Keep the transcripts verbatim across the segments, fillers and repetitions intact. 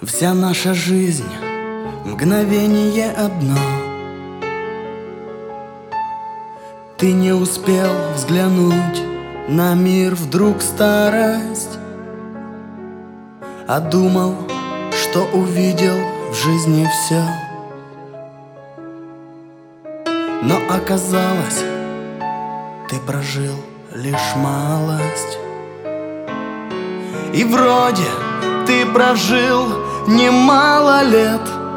Вся наша жизнь — мгновение одно. Ты не успел взглянуть на мир, вдруг старость, а думал, что увидел в жизни все. Но оказалось, ты прожил лишь малость. И вроде ты прожил немало лет,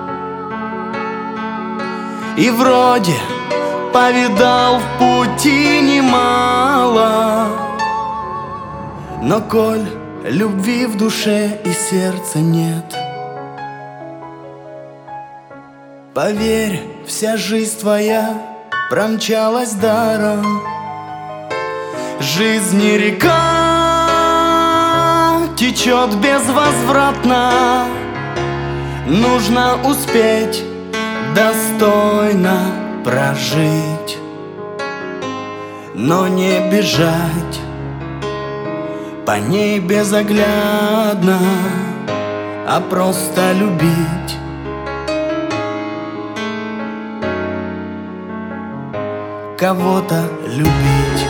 и вроде повидал в пути немало. Но коль любви в душе и сердце нет, поверь, вся жизнь твоя промчалась даром. Жизнь река течет безвозвратно, нужно успеть достойно прожить, но не бежать по ней безоглядно, а просто любить. Кого-то любить.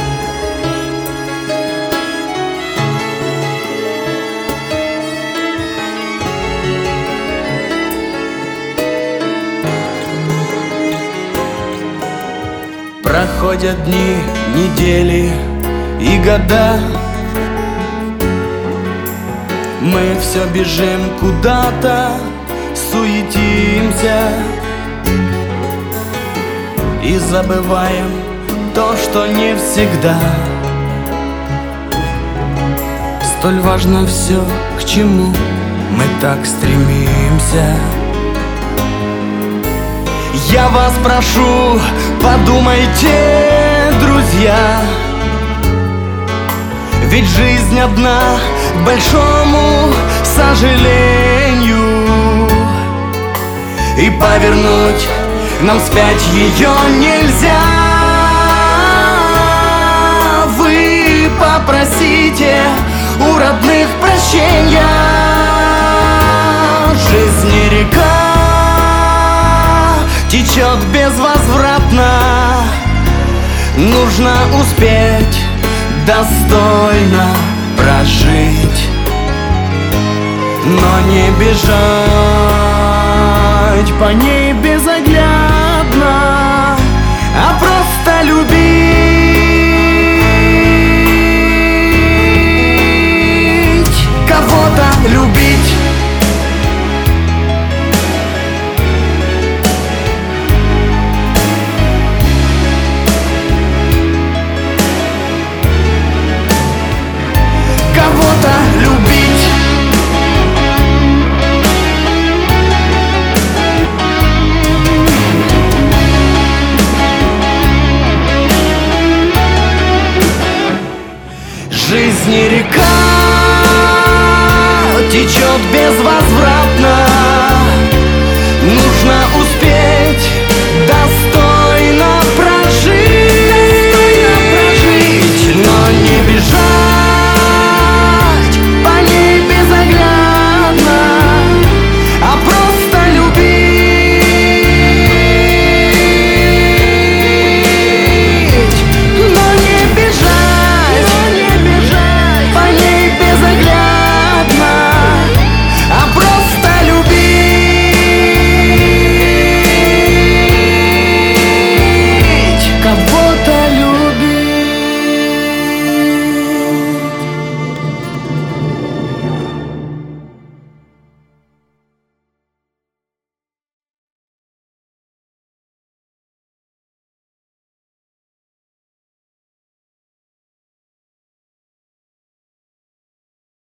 Проходят дни, недели и года, мы все бежим куда-то, суетимся и забываем то, что не всегда столь важно все, к чему мы так стремимся. Я вас прошу, подумайте, друзья, ведь жизнь одна, к большому сожалению, и повернуть нам вспять ее нельзя. Вы попросите у родных прощения. Жизнь река течет безвозвратно, нужно успеть достойно прожить, но не бежать по ней безоглядно, а просто любить.